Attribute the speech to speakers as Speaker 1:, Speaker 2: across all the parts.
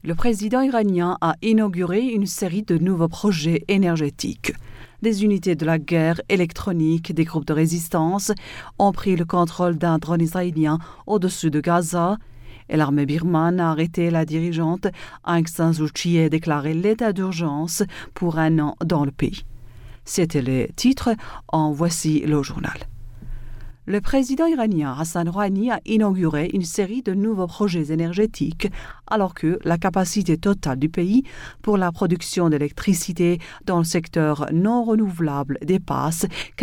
Speaker 1: Le président iranien a inauguré une série de nouveaux projets énergétiques. Des unités de la guerre électronique des groupes de résistance ont pris le contrôle d'un drone israélien au-dessus de Gaza et l'armée birmane a arrêté la dirigeante Aung San Suu Kyi et déclaré l'état d'urgence pour 1 an dans le pays. C'étaient les titres, en voici le journal. Le président iranien Hassan Rouhani a inauguré une série de nouveaux projets énergétiques alors que la capacité totale du pays pour la production d'électricité dans le secteur non renouvelable dépasse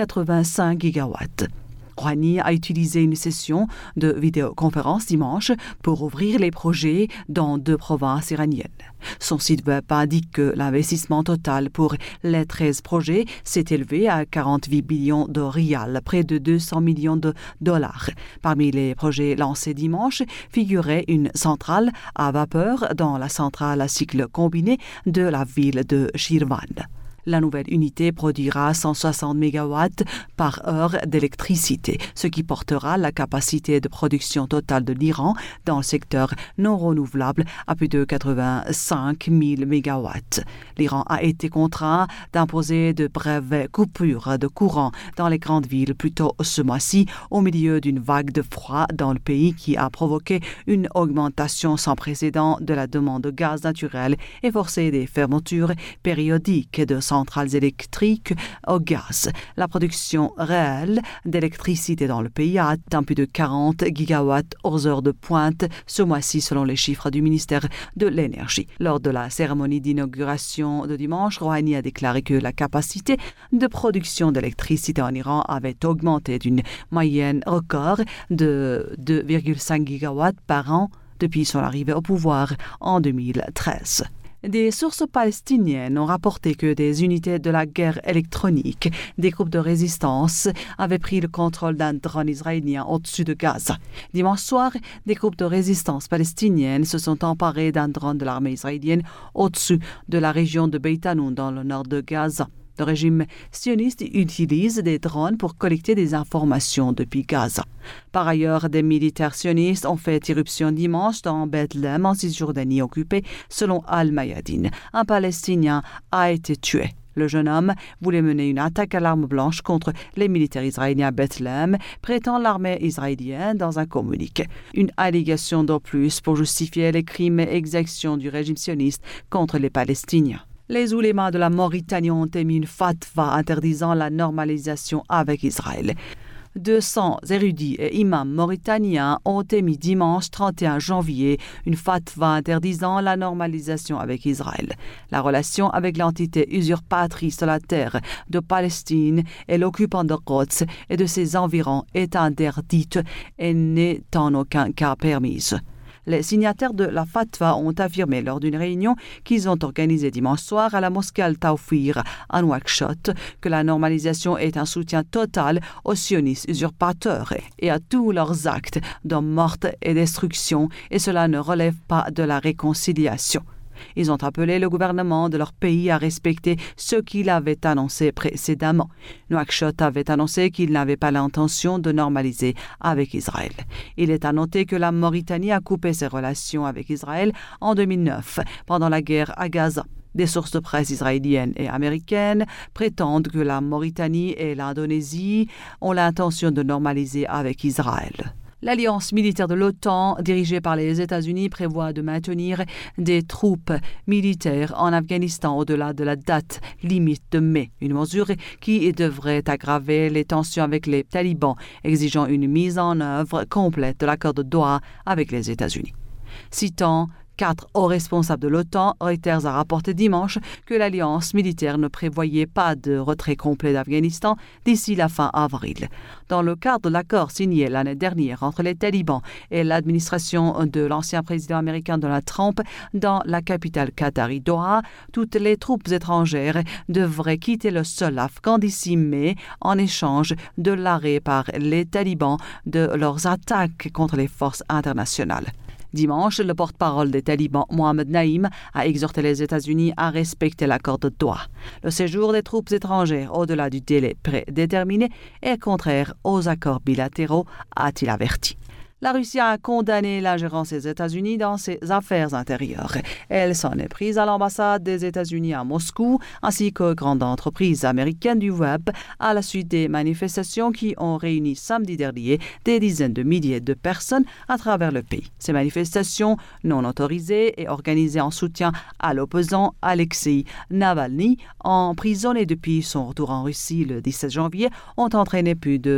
Speaker 1: 85 gigawatts. Rouhani a utilisé une session de vidéoconférence dimanche pour ouvrir les projets dans 2 provinces iraniennes. Son site web indique que l'investissement total pour les 13 projets s'est élevé à 48 millions de rials, près de 200 millions de dollars. Parmi les projets lancés dimanche figurait une centrale à vapeur dans la centrale à cycle combiné de la ville de Shirvan. La nouvelle unité produira 160 MW par heure d'électricité, ce qui portera la capacité de production totale de l'Iran dans le secteur non renouvelable à plus de 85 000 MW. L'Iran a été contraint d'imposer de brèves coupures de courant dans les grandes villes plus tôt ce mois-ci, au milieu d'une vague de froid dans le pays qui a provoqué une augmentation sans précédent de la demande de gaz naturel et forcé des fermetures périodiques de centrales électriques au gaz. La production réelle d'électricité dans le pays a atteint plus de 40 gigawatts aux heures de pointe ce mois-ci selon les chiffres du ministère de l'Énergie. Lors de la cérémonie d'inauguration de dimanche, Rouhani a déclaré que la capacité de production d'électricité en Iran avait augmenté d'une moyenne record de 2,5 gigawatts par an depuis son arrivée au pouvoir en 2013. Des sources palestiniennes ont rapporté que des unités de la guerre électronique des groupes de résistance avaient pris le contrôle d'un drone israélien au-dessus de Gaza. Dimanche soir, des groupes de résistance palestiniennes se sont emparés d'un drone de l'armée israélienne au-dessus de la région de Beit Hanoun dans le nord de Gaza. Le régime sioniste utilise des drones pour collecter des informations depuis Gaza. Par ailleurs, des militaires sionistes ont fait irruption dimanche dans Bethléem en Cisjordanie occupée, selon Al-Mayadin. Un Palestinien a été tué. Le jeune homme voulait mener une attaque à l'arme blanche contre les militaires israéliens à Bethléem, prétend l'armée israélienne dans un communiqué. Une allégation de plus pour justifier les crimes et exactions du régime sioniste contre les Palestiniens. Les oulémas de la Mauritanie ont émis une fatwa interdisant la normalisation avec Israël. 200 érudits et imams mauritaniens ont émis dimanche 31 janvier une fatwa interdisant la normalisation avec Israël. La relation avec l'entité usurpatrice de la terre de Palestine et l'occupant de Quds et de ses environs est interdite et n'est en aucun cas permise. Les signataires de la fatwa ont affirmé lors d'une réunion qu'ils ont organisée dimanche soir à la mosquée Al-Tawfir à Nouakchott que la normalisation est un soutien total aux sionistes usurpateurs et à tous leurs actes de meurtre et destruction et cela ne relève pas de la réconciliation. Ils ont appelé le gouvernement de leur pays à respecter ce qu'il avait annoncé précédemment. Nouakchott avait annoncé qu'il n'avait pas l'intention de normaliser avec Israël. Il est à noter que la Mauritanie a coupé ses relations avec Israël en 2009, pendant la guerre à Gaza. Des sources de presse israéliennes et américaines prétendent que la Mauritanie et l'Indonésie ont l'intention de normaliser avec Israël. L'alliance militaire de l'OTAN, dirigée par les États-Unis, prévoit de maintenir des troupes militaires en Afghanistan au-delà de la date limite de mai, une mesure qui devrait aggraver les tensions avec les talibans, exigeant une mise en œuvre complète de l'accord de Doha avec les États-Unis. Citant 4 hauts responsables de l'OTAN, Reuters a rapporté dimanche que l'alliance militaire ne prévoyait pas de retrait complet d'Afghanistan d'ici la fin avril. Dans le cadre de l'accord signé l'année dernière entre les talibans et l'administration de l'ancien président américain Donald Trump dans la capitale qatari Doha, toutes les troupes étrangères devraient quitter le sol afghan d'ici mai en échange de l'arrêt par les talibans de leurs attaques contre les forces internationales. Dimanche, le porte-parole des talibans, Mohamed Naïm, a exhorté les États-Unis à respecter l'accord de Doha. Le séjour des troupes étrangères au-delà du délai prédéterminé est contraire aux accords bilatéraux, a-t-il averti. La Russie a condamné l'ingérence des États-Unis dans ses affaires intérieures. Elle s'en est prise à l'ambassade des États-Unis à Moscou ainsi qu'aux grandes entreprises américaines du web à la suite des manifestations qui ont réuni samedi dernier des dizaines de milliers de personnes à travers le pays. Ces manifestations non autorisées et organisées en soutien à l'opposant Alexei Navalny, emprisonné depuis son retour en Russie le 17 janvier, ont entraîné plus de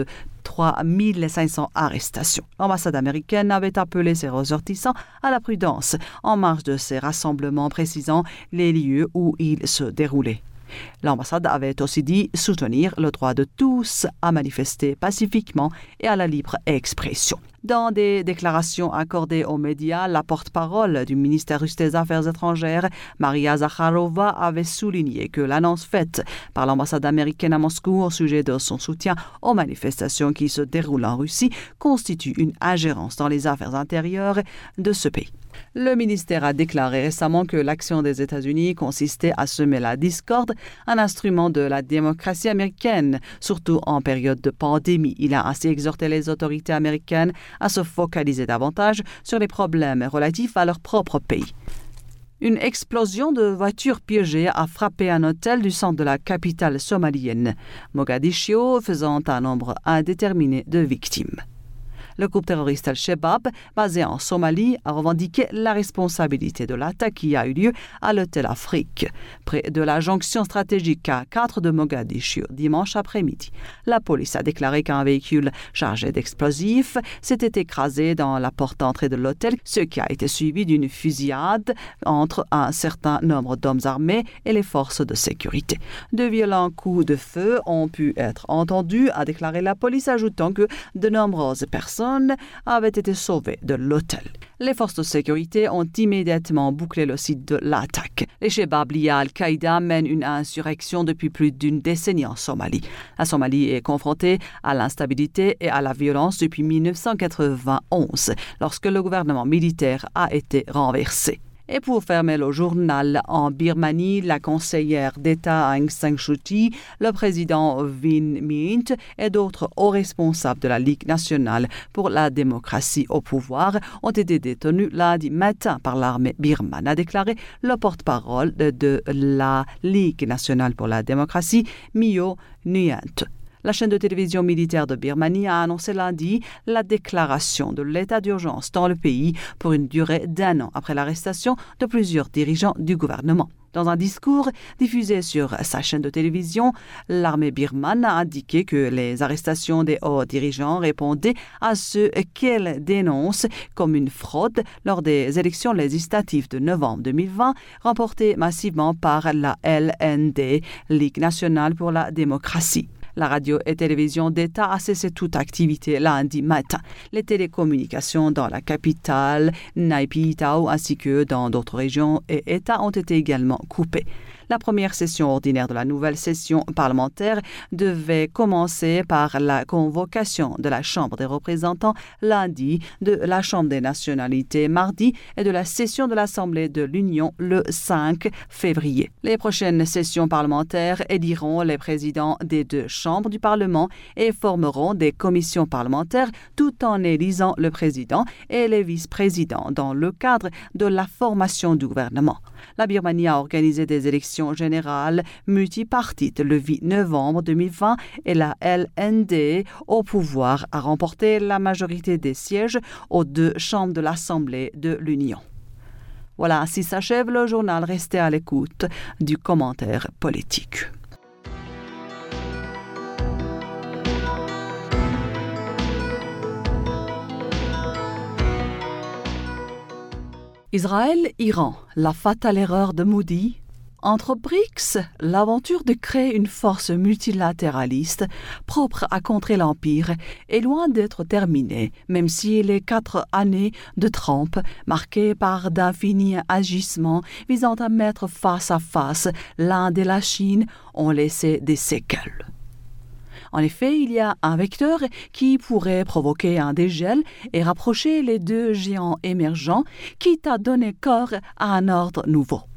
Speaker 1: 3500 arrestations. L'ambassade américaine avait appelé ses ressortissants à la prudence en marge de ces rassemblements précisant les lieux où ils se déroulaient. L'ambassade avait aussi dit soutenir le droit de tous à manifester pacifiquement et à la libre expression. Dans des déclarations accordées aux médias, la porte-parole du ministère russe des Affaires étrangères, Maria Zakharova, avait souligné que l'annonce faite par l'ambassade américaine à Moscou au sujet de son soutien aux manifestations qui se déroulent en Russie constitue une ingérence dans les affaires intérieures de ce pays. Le ministère a déclaré récemment que l'action des États-Unis consistait à semer la discorde, un instrument de la démocratie américaine, surtout en période de pandémie. Il a ainsi exhorté les autorités américaines à se focaliser davantage sur les problèmes relatifs à leur propre pays. Une explosion de voitures piégées a frappé un hôtel du centre de la capitale somalienne, Mogadiscio, faisant un nombre indéterminé de victimes. Le groupe terroriste Al-Shabaab, basé en Somalie, a revendiqué la responsabilité de l'attaque qui a eu lieu à l'hôtel Afrique, près de la jonction stratégique A4 de Mogadiscio, dimanche après-midi. La police a déclaré qu'un véhicule chargé d'explosifs s'était écrasé dans la porte d'entrée de l'hôtel, ce qui a été suivi d'une fusillade entre un certain nombre d'hommes armés et les forces de sécurité. De violents coups de feu ont pu être entendus, a déclaré la police, ajoutant que de nombreuses personnes avaient été sauvées de l'hôtel. Les forces de sécurité ont immédiatement bouclé le site de l'attaque. Les Shabaab liés à Al-Qaïda mènent une insurrection depuis plus d'une décennie en Somalie. La Somalie est confrontée à l'instabilité et à la violence depuis 1991, lorsque le gouvernement militaire a été renversé. Et pour fermer le journal, en Birmanie, la conseillère d'État Aung San Suu Kyi, le président Win Myint et d'autres hauts responsables de la Ligue nationale pour la démocratie au pouvoir ont été détenus lundi matin par l'armée birmane, a déclaré le porte-parole de la Ligue nationale pour la démocratie, Myo Nyant. La chaîne de télévision militaire de Birmanie a annoncé lundi la déclaration de l'état d'urgence dans le pays pour une durée d'1 an après l'arrestation de plusieurs dirigeants du gouvernement. Dans un discours diffusé sur sa chaîne de télévision, l'armée birmane a indiqué que les arrestations des hauts dirigeants répondaient à ce qu'elle dénonce comme une fraude lors des élections législatives de novembre 2020, remportées massivement par la LND, Ligue nationale pour la démocratie. La radio et télévision d'État a cessé toute activité lundi matin. Les télécommunications dans la capitale, Naypyidaw, ainsi que dans d'autres régions et États ont été également coupées. La première session ordinaire de la nouvelle session parlementaire devait commencer par la convocation de la Chambre des représentants lundi, de la Chambre des nationalités mardi et de la session de l'Assemblée de l'Union le 5 février. Les prochaines sessions parlementaires éliront les présidents des deux chambres du Parlement et formeront des commissions parlementaires tout en élisant le président et les vice-présidents dans le cadre de la formation du gouvernement. La Birmanie a organisé des élections générale multipartite le 8 novembre 2020 et la LND au pouvoir a remporté la majorité des sièges aux deux chambres de l'Assemblée de l'Union. Voilà, ainsi s'achève le journal. Restez à l'écoute du commentaire politique. Israël-Iran, la fatale erreur de Moody. Entre BRICS, l'aventure de créer une force multilatéraliste propre à contrer l'Empire est loin d'être terminée, même si les 4 années de Trump, marquées par d'infinis agissements visant à mettre face à face l'Inde et la Chine, ont laissé des séquelles. En effet, il y a un vecteur qui pourrait provoquer un dégel et rapprocher les deux géants émergents, quitte à donner corps à un ordre nouveau.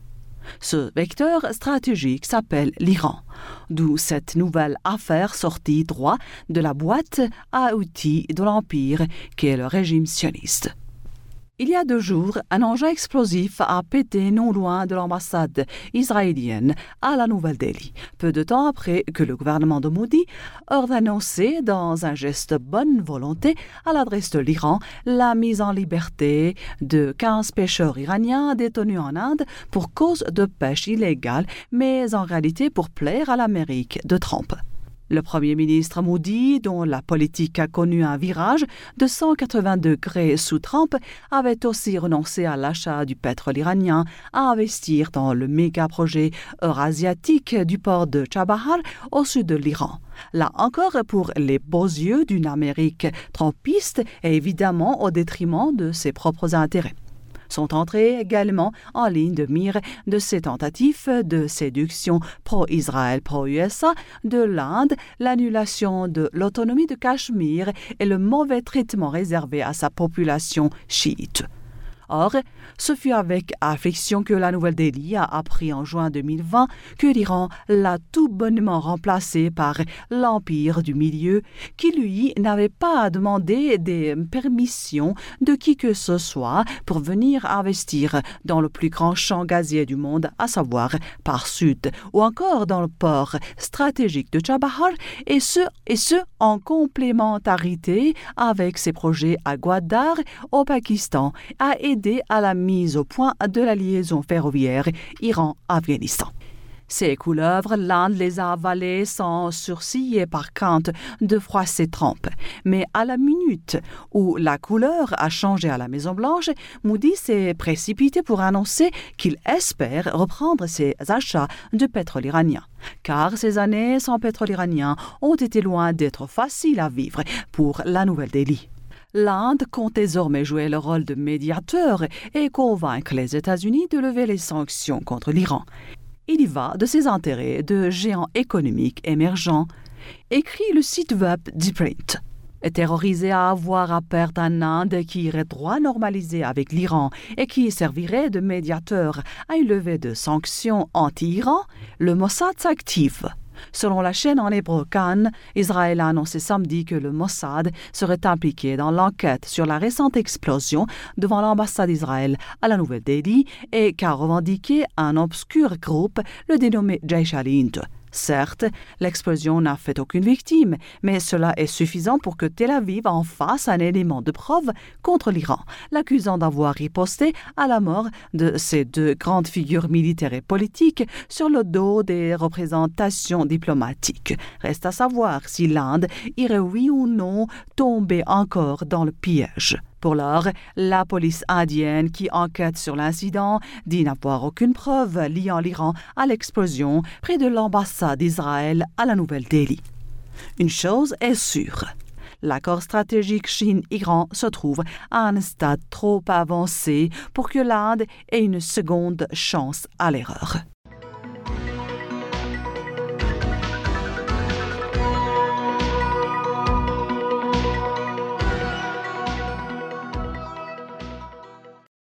Speaker 1: Ce vecteur stratégique s'appelle l'Iran, d'où cette nouvelle affaire sortie droit de la boîte à outils de l'Empire qu'est le régime sioniste. Il y a 2 jours, un engin explosif a pété non loin de l'ambassade israélienne à la Nouvelle-Delhi, peu de temps après que le gouvernement de Modi ait annoncé, dans un geste de bonne volonté à l'adresse de l'Iran, la mise en liberté de 15 pêcheurs iraniens détenus en Inde pour cause de pêche illégale, mais en réalité pour plaire à l'Amérique de Trump. Le Premier ministre Modi, dont la politique a connu un virage de 180 degrés sous Trump, avait aussi renoncé à l'achat du pétrole iranien, à investir dans le méga-projet eurasiatique du port de Chabahar au sud de l'Iran. Là encore, pour les beaux yeux d'une Amérique trumpiste et évidemment au détriment de ses propres intérêts. Sont entrés également en ligne de mire de ces tentatives de séduction pro-Israël, pro-USA de l'Inde, l'annulation de l'autonomie de Cachemire et le mauvais traitement réservé à sa population chiite. Or, ce fut avec affliction que la Nouvelle-Delhi a appris en juin 2020 que l'Iran l'a tout bonnement remplacé par l'Empire du Milieu, qui lui n'avait pas demandé des permissions de qui que ce soit pour venir investir dans le plus grand champ gazier du monde, à savoir par Sud, ou encore dans le port stratégique de Chabahar, et ce en complémentarité avec ses projets à Gwadar, au Pakistan, à aider à la mise au point de la liaison ferroviaire Iran-Afghanistan. Ces couleuvres, l'Inde les a avalées sans sourciller par crainte de froisser Trump. Mais à la minute où la couleur a changé à la Maison-Blanche, Modi s'est précipité pour annoncer qu'il espère reprendre ses achats de pétrole iranien. Car ces années sans pétrole iranien ont été loin d'être faciles à vivre pour la Nouvelle-Delhi. L'Inde compte désormais jouer le rôle de médiateur et convaincre les États-Unis de lever les sanctions contre l'Iran. Il y va de ses intérêts de géants économiques émergents, écrit le site web d'Print. Terrorisé à avoir à perdre un Inde qui irait droit normaliser avec l'Iran et qui servirait de médiateur à une levée de sanctions anti-Iran, le Mossad s'active. Selon la chaîne en hébreu Kan, Israël a annoncé samedi que le Mossad serait impliqué dans l'enquête sur la récente explosion devant l'ambassade d'Israël à la Nouvelle-Delhi et qu'a revendiqué un obscur groupe, le dénommé Jaish al-Hind. Certes, l'explosion n'a fait aucune victime, mais cela est suffisant pour que Tel Aviv en fasse un élément de preuve contre l'Iran, l'accusant d'avoir riposté à la mort de ces 2 grandes figures militaires et politiques sur le dos des représentations diplomatiques. Reste à savoir si l'Inde irait oui ou non tomber encore dans le piège. Pour l'heure, la police indienne qui enquête sur l'incident dit n'avoir aucune preuve liant l'Iran à l'explosion près de l'ambassade d'Israël à la Nouvelle-Delhi. Une chose est sûre, l'accord stratégique Chine-Iran se trouve à un stade trop avancé pour que l'Inde ait une seconde chance à l'erreur.